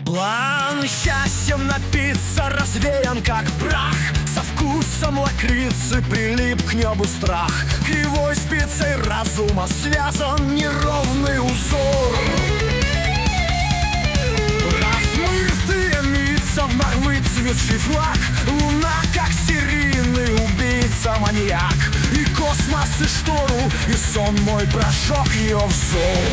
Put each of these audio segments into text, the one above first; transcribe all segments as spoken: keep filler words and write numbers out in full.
План счастьем напиться развеян, как прах. Со вкусом лакрицы прилип к небу страх. Кривой спицей разума связан неровный узор. Размытые лица, вновь выцветший флаг. Луна, как серийный убийца-маньяк. И космос, и штору, и сон мой прожег ее взор.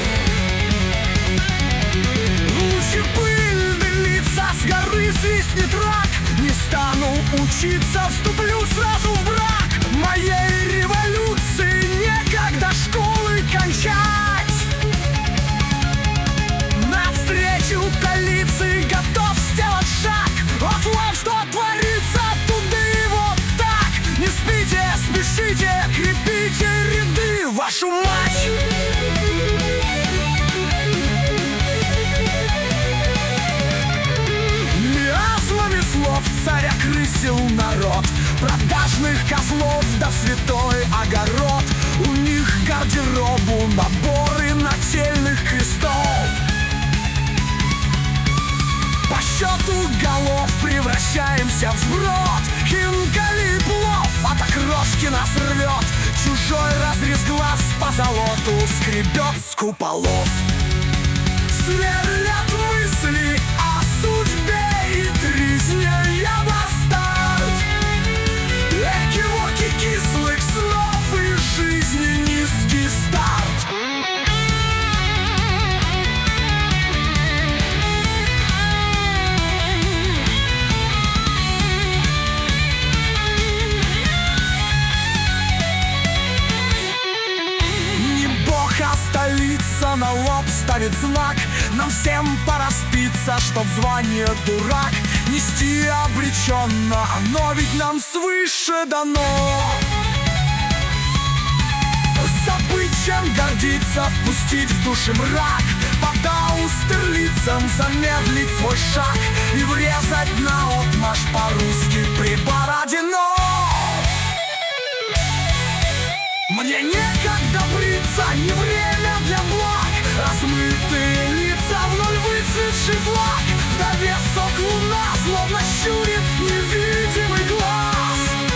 Лучи пыльные лица, с горы свистнет рак. Не стану учиться, вступлю сразу в брак. Моей революции некогда школы кончать. Навстречу коалиции готов сделать шаг. Вот вам что творится туды вот так. Не спите, спешите, крепите ряды, вашу мать. Царь окрысил народ, продажных козлов да святой огород. У них гардеробу наборы нательных крестов. По счету голов превращаемся в сброд. Хинкали и плов от окрошки нас рвет. Чужой разрез глаз по золоту скребет с куполов. Сверлят мысли о судьбе и тризне. Я бастард, экивоки кислых снов и жизни низкий старт. Не бог, а столица на лоб ставит знак. Нам всем пора спиться, чтоб звание дурак нести обреченно, оно ведь нам свыше дано. Забыть, чем гордиться, впустить в души мрак. Пора устерлицам замедлить свой шаг и врезать наотмашь по-русски при параде ног. Мне некогда бриться, не время для благ. Размытые лица, вновь выцветший флаг. В довесок луна злобно щурит невидимый глаз.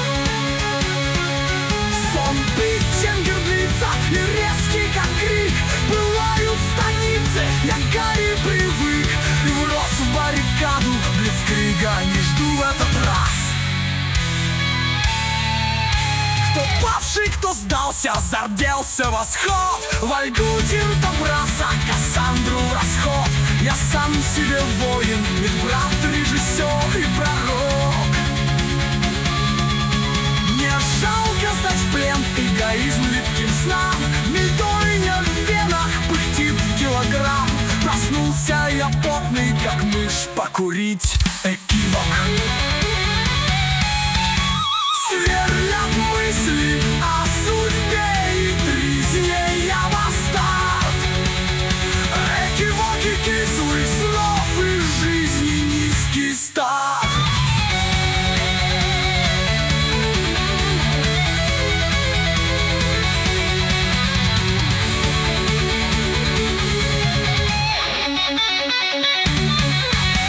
Сон питчем герблица и резкий, как крик. Пылают станицы, я Гарри привык. И врос в баррикаду блицкрига, не жду в этот раз. Кто павший, кто сдался, зарделся восход. Вальгудин Табраса, Кассандру в расход. Я сам себе воин, медбрат, режиссер и пророк. Мне жалко сдать в плен эгоизм липким снам. Мельдойня в венах пыхтит килограмм. Проснулся я потный, как мышь, покурить экивок.